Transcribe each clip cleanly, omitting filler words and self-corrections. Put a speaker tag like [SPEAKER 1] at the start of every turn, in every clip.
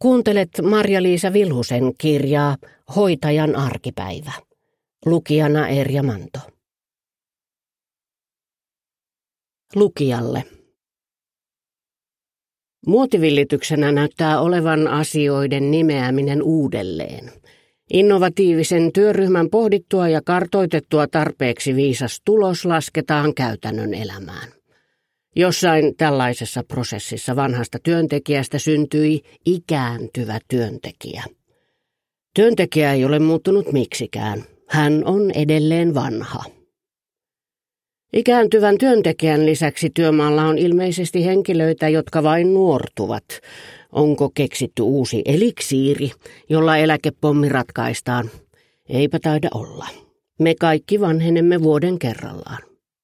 [SPEAKER 1] Kuuntelet Marja-Liisa Vilhusen kirjaa Hoitajan arkipäivä. Lukijana Erja Manto. Lukijalle. Muotivillityksenä näyttää olevan asioiden nimeäminen uudelleen. Innovatiivisen työryhmän pohdittua ja kartoitettua tarpeeksi viisas tulos lasketaan käytännön elämään. Jossain tällaisessa prosessissa vanhasta työntekijästä syntyi ikääntyvä työntekijä. Työntekijä ei ole muuttunut miksikään. Hän on edelleen vanha. Ikääntyvän työntekijän lisäksi työmaalla on ilmeisesti henkilöitä, jotka vain nuortuvat. Onko keksitty uusi eliksiiri, jolla eläkepommi ratkaistaan? Eipä taida olla. Me kaikki vanhenemme vuoden kerrallaan.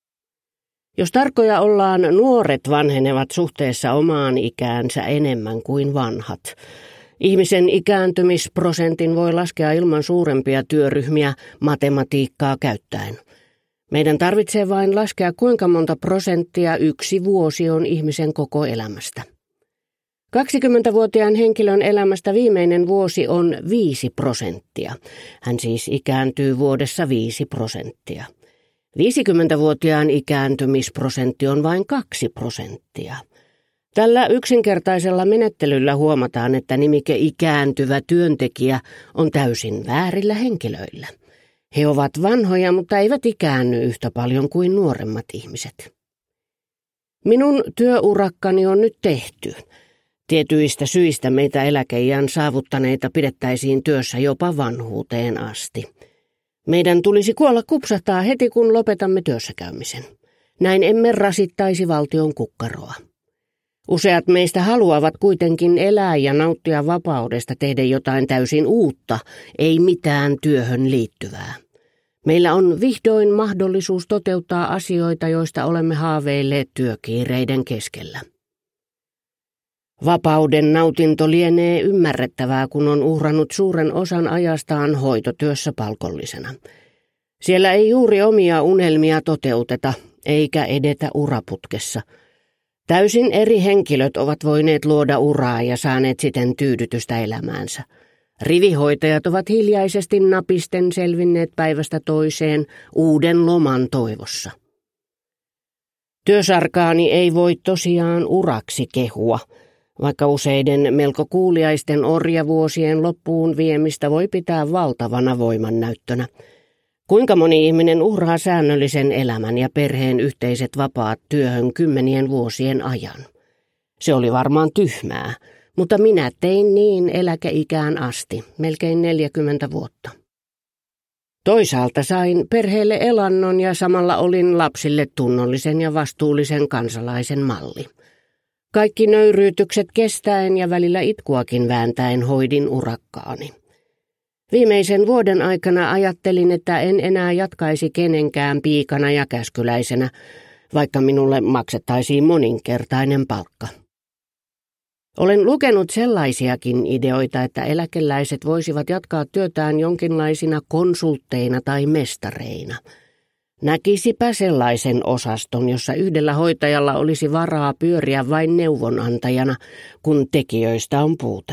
[SPEAKER 1] Jos tarkkoja ollaan, nuoret vanhenevat suhteessa omaan ikäänsä enemmän kuin vanhat. Ihmisen ikääntymisprosentin voi laskea ilman suurempia työryhmiä matematiikkaa käyttäen. Meidän tarvitsee vain laskea, kuinka monta prosenttia yksi vuosi on ihmisen koko elämästä. 20-vuotiaan henkilön elämästä viimeinen vuosi on 5%. Hän siis ikääntyy vuodessa 5%. 50-vuotiaan ikääntymisprosentti on vain 2%. Tällä yksinkertaisella menettelyllä huomataan, että nimike ikääntyvä työntekijä on täysin väärillä henkilöillä. He ovat vanhoja, mutta eivät ikäänny yhtä paljon kuin nuoremmat ihmiset. Minun työurakkani on nyt tehty. Tietyistä syistä meitä eläkeiän saavuttaneita pidettäisiin työssä jopa vanhuuteen asti. Meidän tulisi kuolla kupsahtaa heti, kun lopetamme työssäkäymisen. Näin emme rasittaisi valtion kukkaroa. Useat meistä haluavat kuitenkin elää ja nauttia vapaudesta tehdä jotain täysin uutta, ei mitään työhön liittyvää. Meillä on vihdoin mahdollisuus toteuttaa asioita, joista olemme haaveilleet työkiireiden keskellä. Vapauden nautinto lienee ymmärrettävää, kun on uhrannut suuren osan ajastaan hoitotyössä palkollisena. Siellä ei juuri omia unelmia toteuteta, eikä edetä uraputkessa. Täysin eri henkilöt ovat voineet luoda uraa ja saaneet siten tyydytystä elämäänsä. Rivihoitajat ovat hiljaisesti napisten selvinneet päivästä toiseen uuden loman toivossa. Työsarkaani ei voi tosiaan uraksi kehua, vaikka useiden melko kuuliaisten orjavuosien loppuun viemistä voi pitää valtavana voimannäyttönä. Kuinka moni ihminen uhraa säännöllisen elämän ja perheen yhteiset vapaat työhön 10 vuosien ajan? Se oli varmaan tyhmää, mutta minä tein niin eläkeikään asti, melkein 40 vuotta. Toisaalta sain perheelle elannon ja samalla olin lapsille tunnollisen ja vastuullisen kansalaisen malli. Kaikki nöyryytykset kestäen ja välillä itkuakin vääntäen hoidin urakkaani. Viimeisen vuoden aikana ajattelin, että en enää jatkaisi kenenkään piikana ja käskyläisenä, vaikka minulle maksettaisiin moninkertainen palkka. Olen lukenut sellaisiakin ideoita, että eläkeläiset voisivat jatkaa työtään jonkinlaisina konsultteina tai mestareina. Näkisipä sellaisen osaston, jossa yhdellä hoitajalla olisi varaa pyöriä vain neuvonantajana, kun tekijöistä on puute.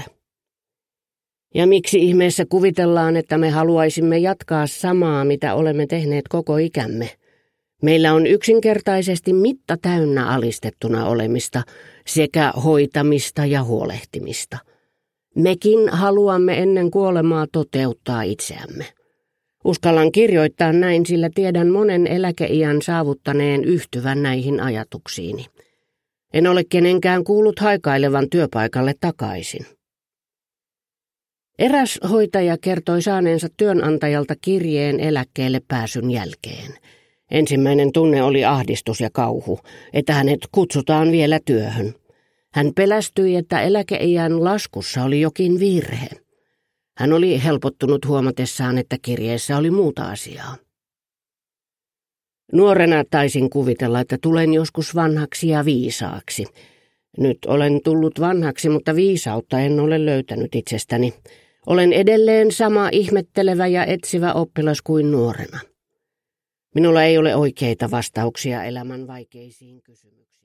[SPEAKER 1] Ja miksi ihmeessä kuvitellaan, että me haluaisimme jatkaa samaa, mitä olemme tehneet koko ikämme? Meillä on yksinkertaisesti mitta täynnä alistettuna olemista sekä hoitamista ja huolehtimista. Mekin haluamme ennen kuolemaa toteuttaa itseämme. Uskallan kirjoittaa näin, sillä tiedän monen eläkeiän saavuttaneen yhtyvän näihin ajatuksiini. En ole kenenkään kuullut haikailevan työpaikalle takaisin. Eräs hoitaja kertoi saaneensa työnantajalta kirjeen eläkkeelle pääsyn jälkeen. Ensimmäinen tunne oli ahdistus ja kauhu, että hänet kutsutaan vielä työhön. Hän pelästyi, että eläkeiän laskussa oli jokin virhe. Hän oli helpottunut huomatessaan, että kirjeessä oli muuta asiaa. Nuorena taisin kuvitella, että tulen joskus vanhaksi ja viisaaksi. Nyt olen tullut vanhaksi, mutta viisautta en ole löytänyt itsestäni. Olen edelleen sama ihmettelevä ja etsivä oppilas kuin nuorena. Minulla ei ole oikeita vastauksia elämän vaikeisiin kysymyksiin.